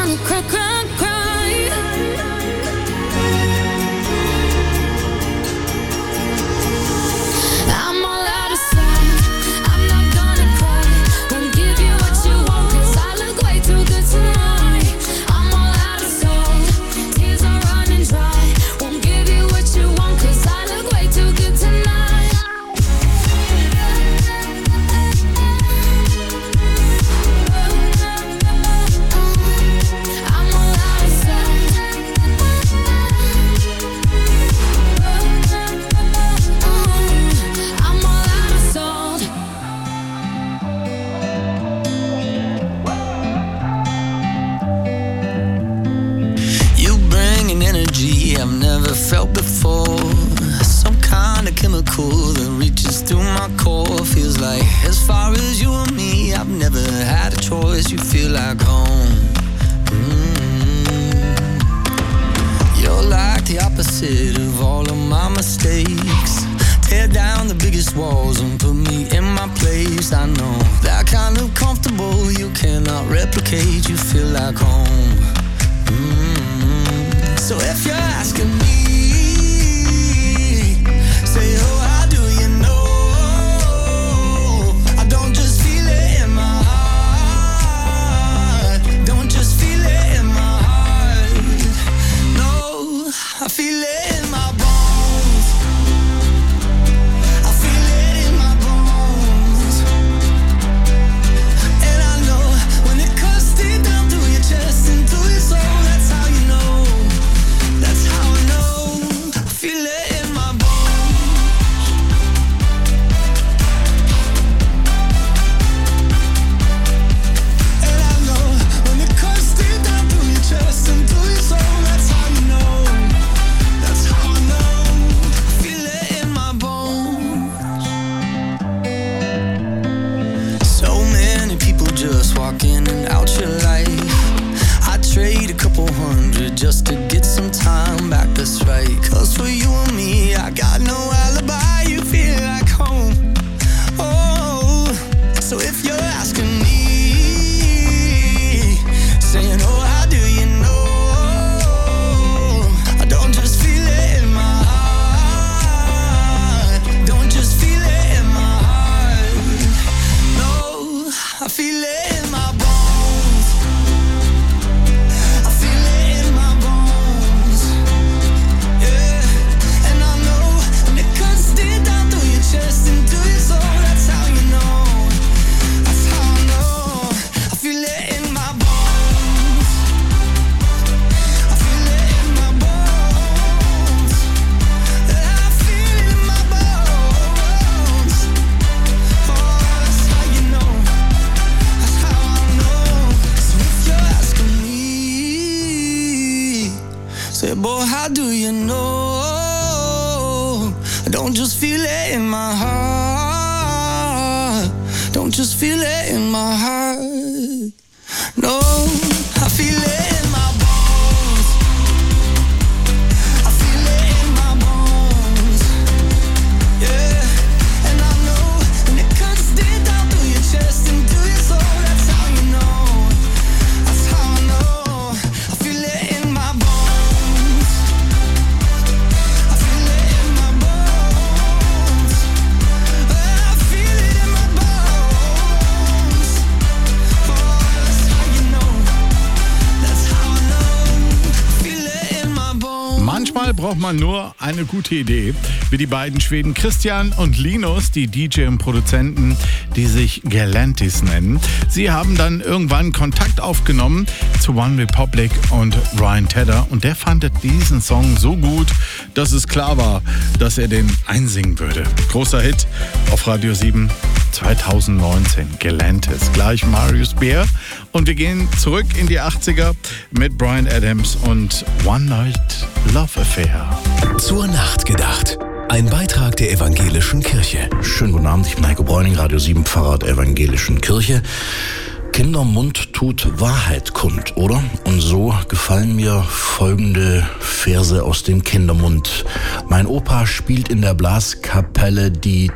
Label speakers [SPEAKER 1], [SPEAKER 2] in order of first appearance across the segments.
[SPEAKER 1] gonna cry, cry, cry. I'm all out of sight. I'm not gonna cry. Won't give you what you want, 'cause I look way too good tonight. I'm all out of soul. Tears are running dry. Won't give you what you want, 'cause I look way too good tonight. I'm all out of sight. I'm all out of soul.
[SPEAKER 2] You bring an energy I've never felt before. Some kind of chemical that reaches through my core. Feels like as far as you and me, I've never had a choice. You feel like home. You're like the opposite of all of my mistakes. Tear down the biggest walls and put me in my place. I know that kind of comfortable you cannot replicate. You feel like home. So if you're asking me, say, oh, how do you know? I don't just feel it in my heart. Don't just feel it in my heart. No, I feel it in my bones. I feel it in my bones. And I know when it cuts deep down through your chest into your soul, that's how you know. That's how I know. I feel it in my bones. And I know when it cuts deep down through your chest into your soul, that's how you know. That's how I know. I feel it in my bones. So many people just walk in and out your life. I trade a couple hundred just to get some time back, that's right. 'Cause for you and me, I got no alibi. You feel like home. Oh, so if you're asking me, saying, oh, how do you know? I don't just feel it in my heart. Don't just feel it in my heart. No, I feel it in my bones. I feel it in my bones. Yeah, and I know when it cuts deep down through your chest into your soul, that's how you know. That's how I know. I feel it in my bones. I feel it in my bones. Yeah, I feel it in my bones. Oh, that's how you know. That's how I know. So if you're asking me, say, boy, how do you know? I don't just feel it in my heart. Don't just feel it in my heart. No, I feel it in my bones. I feel it in my bones. Yeah, and I know when it cuts deep down through your chest into your soul, that's how you know. That's how I know. I feel it in my bones. I feel it in my bones. I feel it in my bones. Oh, that's how you know. That's how I know. I feel it in my bones.
[SPEAKER 3] Manchmal braucht man nur eine gute Idee, wie die beiden Schweden Christian und Linus, die DJ und Produzenten, die sich Galantis nennen. Sie haben dann irgendwann Kontakt aufgenommen zu One Republic und Ryan Tedder und der fand diesen Song so gut, dass es klar war, dass er den einsingen würde. Großer Hit auf Radio 7 2019, Galantis. Gleich Marius Beer und wir gehen zurück in die 80er mit Bryan Adams und One Night Love Affair.
[SPEAKER 4] Zur Nacht gedacht. Ein Beitrag der Evangelischen Kirche.
[SPEAKER 5] Schönen guten Abend, ich bin Heiko Bräuning, Radio 7 Pfarrer der Evangelischen Kirche. Kindermund tut Wahrheit kund, oder? Und so gefallen mir folgende Verse aus dem Kindermund. Mein Opa spielt in der Blaskapelle die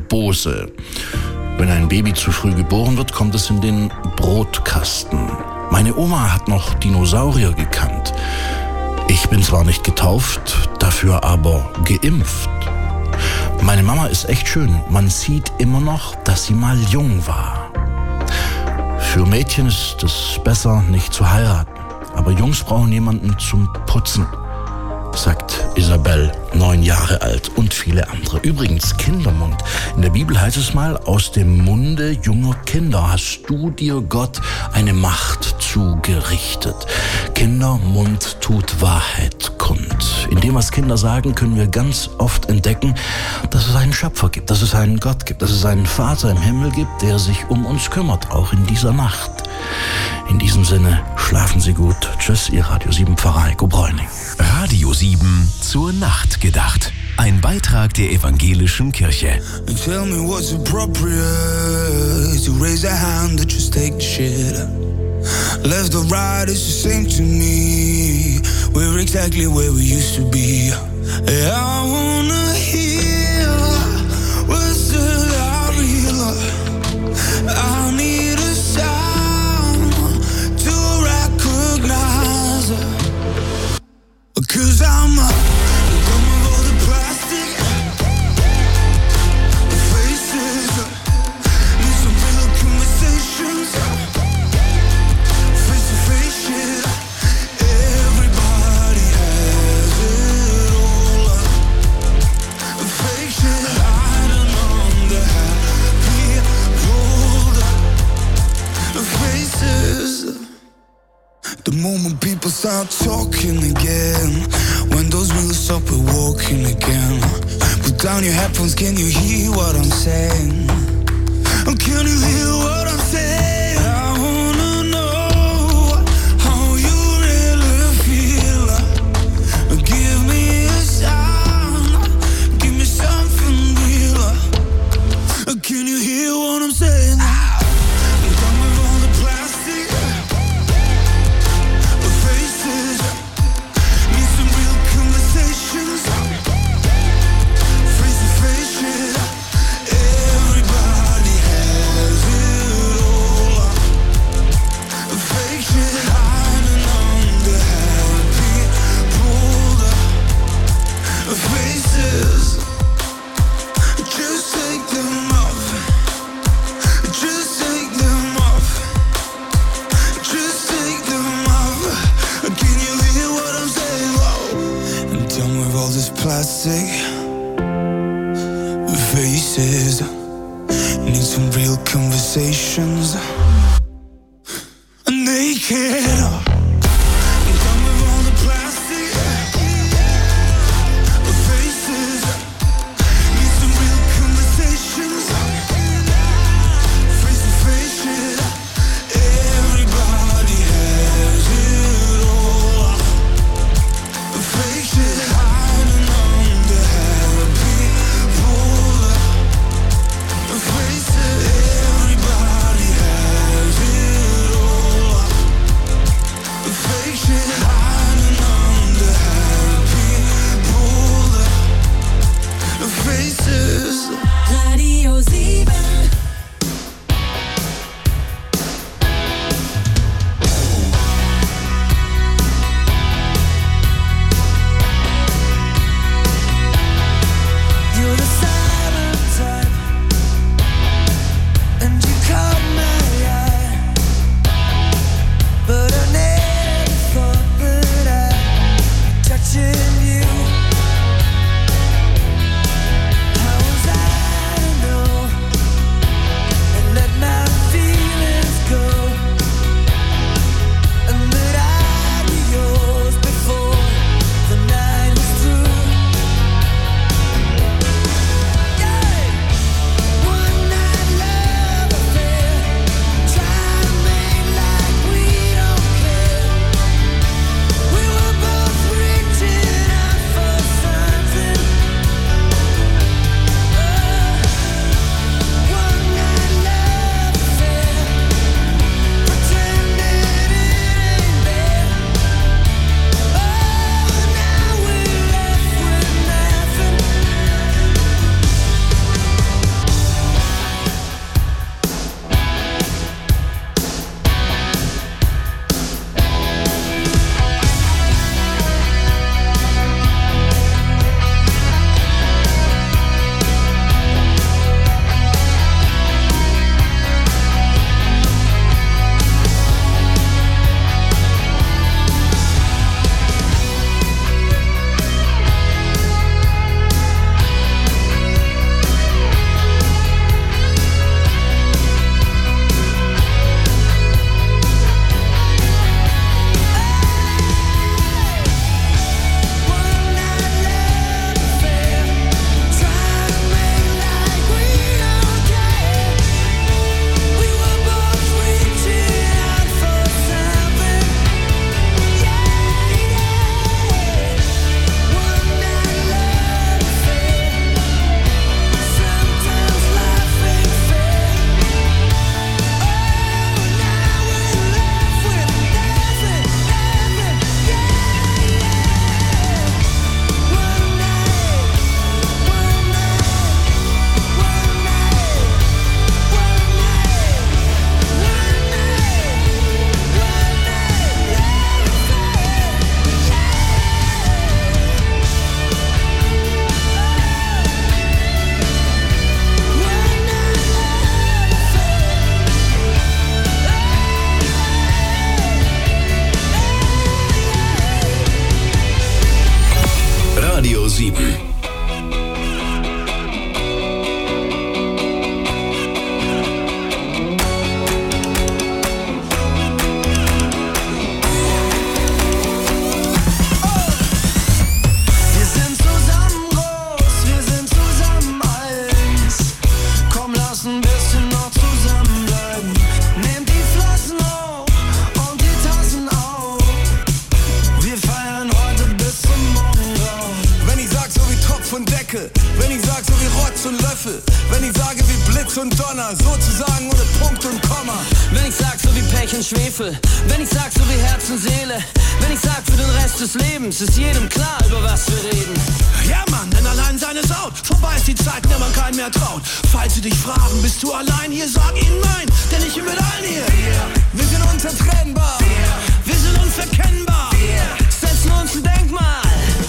[SPEAKER 5] Thrombose. Wenn ein Baby zu früh geboren wird, kommt es in den Brotkasten. Meine Oma hat noch Dinosaurier gekannt. Ich bin zwar nicht getauft, dafür aber geimpft. Meine Mama ist echt schön. Man sieht immer noch, dass sie mal jung war. Für Mädchen ist es besser, nicht zu heiraten. Aber Jungs brauchen jemanden zum Putzen, sagt Isabel, 9 Jahre alt, und viele andere. Übrigens, Kindermund. In der Bibel heißt es mal, aus dem Munde junger Kinder hast du dir, Gott, eine Macht zugerichtet. Kindermund tut Wahrheit kund. In dem, was Kinder sagen, können wir ganz oft entdecken, dass es einen Schöpfer gibt, dass es einen Gott gibt, dass es einen Vater im Himmel gibt, der sich um uns kümmert, auch in dieser Nacht. In diesem Sinne, schlafen Sie gut. Tschüss, Ihr Radio 7 Pfarrer Heiko Bräuning.
[SPEAKER 4] Radio 7 zur Nacht gedacht. Ein Beitrag der Evangelischen Kirche.
[SPEAKER 2] Tell me what's appropriate to raise a hand or just take the shit. Left or right, it's the same to me. We're exactly where we used to be. I wanna hear what's the real. I need a sound to recognize. 'Cause I'm done with all the plastic faces. Need some real conversations. Face to face shit. Everybody has it all. Fake shit hiding on the happy rolled faces. The moment people start talking again, when those wheels stop, we're walking again. Put down your headphones, can you hear what I'm saying? Can you hear what I'm saying? I wanna know how you really feel. Give me a sign, give me something real. Can you hear what I'm saying? I'm done with all the plastic faces. Need some real conversations. Face to face shit. Everybody has it all. Fake shit hiding under happy rolled faces. Just take them off. Just take them off. Just take them off. Can you hear what I'm saying? Whoa. I'm done with all this plastic faces. Need some real conversations. Naked. I'm done with all the plastic faces. Need some real conversations. Face to face shit. Everybody has it all. Fake shit hiding under happy rolled faces. Everybody has
[SPEAKER 4] 7.
[SPEAKER 2] Wir sind zusammen groß, wir sind zusammen eins. Komm, lass ein bisschen noch zusammenbleiben. Nehmt die Flaschen hoch und die Tassen auf. Wir feiern heute bis zum Morgengrauen.
[SPEAKER 6] Wenn ich sag so wie Topf und Deckel, wenn ich sag so wie Rotz und Löffel, wenn ich sage wie Blitz und Donner, sozusagen ohne Punkt und Komma.
[SPEAKER 2] Wenn ich sag so wie Pech und Schwefel, wenn ich sag so wie Herz und Seele, wenn ich sag für den Rest des Lebens, ist jedem klar, über was wir reden.
[SPEAKER 6] Ja Mann, denn allein sein ist out. Vorbei ist die Zeit, in der man keinen mehr traut. Falls sie dich fragen, bist du allein hier, sag ihnen nein, denn ich bin mit allen hier. Wir sind unzertrennbar, wir sind unverkennbar,
[SPEAKER 2] Setzen uns ein Denkmal.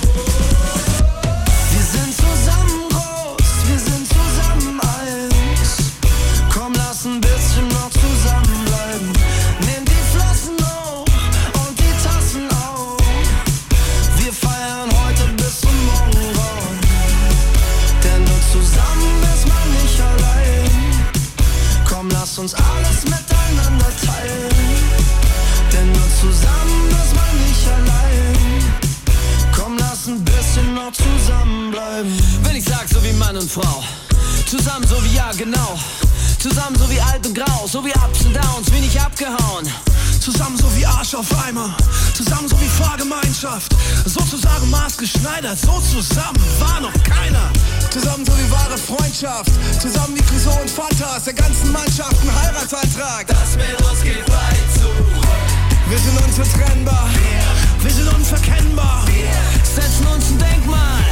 [SPEAKER 2] Wir sind zusammen groß, wir sind zusammen eins. Komm, lass ein bisschen noch zusammenbleiben. Nimm die Flaschen hoch und die Tassen auf. Wir feiern heute bis zum Morgengrauen. Denn nur zusammen ist man nicht allein. Komm, lass uns alles miteinander teilen. Denn nur zusammen ist man nicht allein. Komm, lass ein bisschen noch zusammenbleiben. Wenn ich sag so wie Mann und Frau, zusammen so wie ja genau, zusammen so wie alt und grau, so wie Ups und Downs, wie nicht abgehauen.
[SPEAKER 6] zusammen so wie Arsch auf Eimer, zusammen so wie Fahrgemeinschaft, sozusagen maßgeschneidert, so zusammen war noch keiner. Zusammen so wie wahre Freundschaft, zusammen wie Clouseau und Fanta, aus der ganzen Mannschaft ein Heiratsantrag.
[SPEAKER 2] Das mit uns geht weit zu.
[SPEAKER 6] Wir sind unzertrennbar, wir sind unverkennbar.
[SPEAKER 2] Setzen uns ein Denkmal.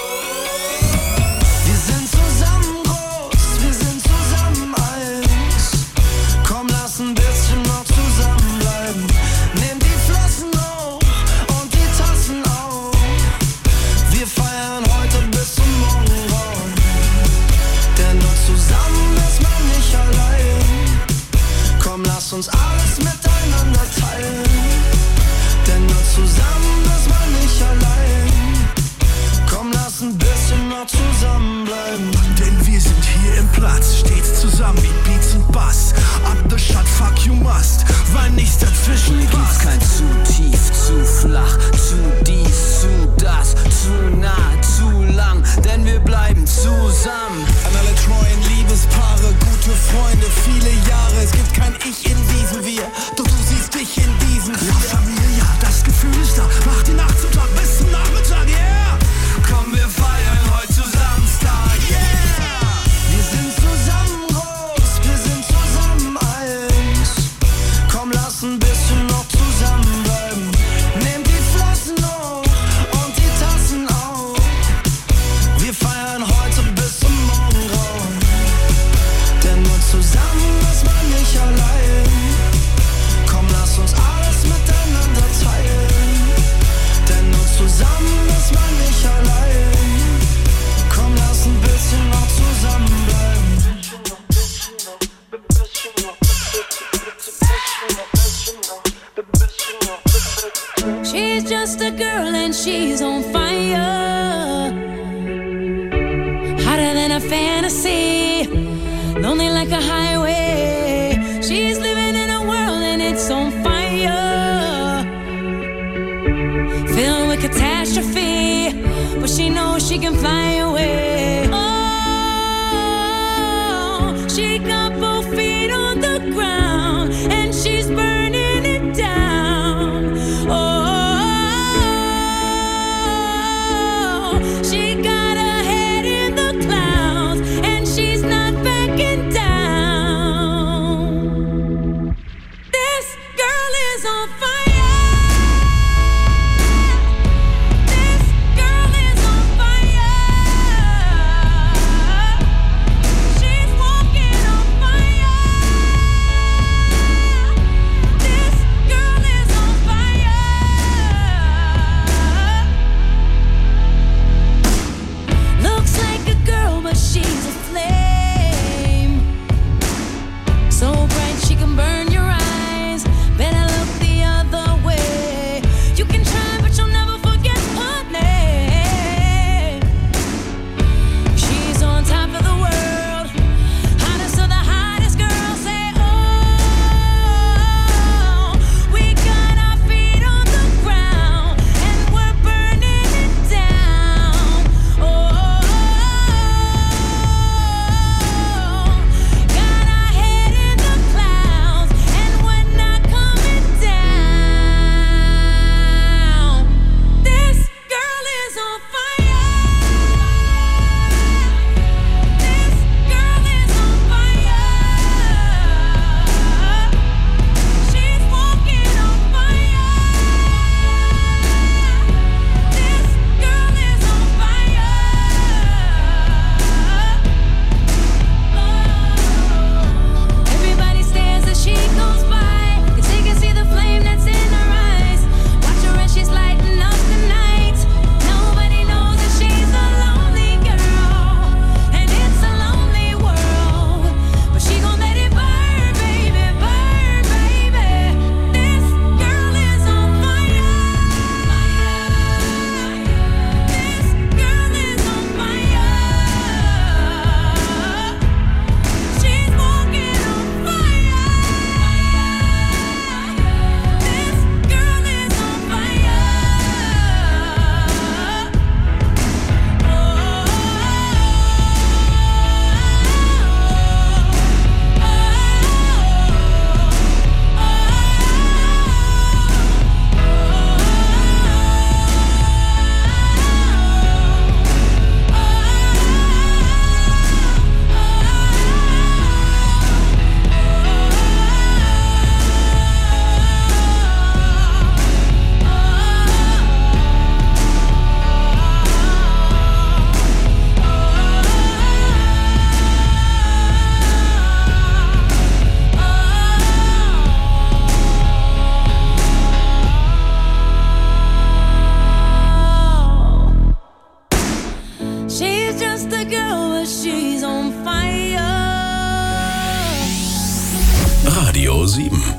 [SPEAKER 2] Wir sind zusammen groß, wir sind zusammen eins. Komm, lass ein bisschen noch zusammenbleiben. Nimm die Flaschen hoch und die Tassen auf. Wir feiern heute bis zum Morgengrauen. Denn nur zusammen ist man nicht allein. Komm, lass uns alles miteinander teilen. Denn nur zusammen ist man nicht allein. Komm, lass ein bisschen noch zusammenbleiben.
[SPEAKER 6] Denn wir sind hier im Platz, stets zusammen wie Beats und Bass. Up the shot, fuck you must, weil nichts dazwischen
[SPEAKER 2] Hier gibt's
[SPEAKER 6] passt.
[SPEAKER 2] kein zu tief, zu flach, zu dies, zu das, zu nah, zu lang, denn wir bleiben zusammen.
[SPEAKER 6] An alle treuen Liebespaare, gute Freunde, viele Jahre. Es gibt kein Ich in diesem Wir, doch du siehst dich in diesem Wir. La Familia, das Gefühl ist da, mach die Nacht zum Tag bis zum Nachmittag, yeah.
[SPEAKER 2] Komm, wir feiern heute zusammen, Star, yeah. Wir sind zusammen groß, wir sind zusammen eins. Komm, lass ein bisschen noch zusammenbleiben. Nehmt die Flaschen hoch und die Tassen auf. Wir feiern heute bis zum Morgengrauen. Denn nur zusammen ist man nicht allein. Komm, lass uns alles miteinander teilen. Denn nur zusammen ist man nicht allein. Komm, lass ein bisschen noch zusammenbleiben.
[SPEAKER 1] She's just a girl and she's on fire. Hotter than a fantasy, lonely like a highway. She's living in a world and it's on fire, filled with catastrophe, but she knows she can fly away. Oh, she got both feet on the ground and she's burning it down. Oh, she got her head in the clouds and she's not backing down. This girl is on fire. This girl is on fire.
[SPEAKER 5] 7.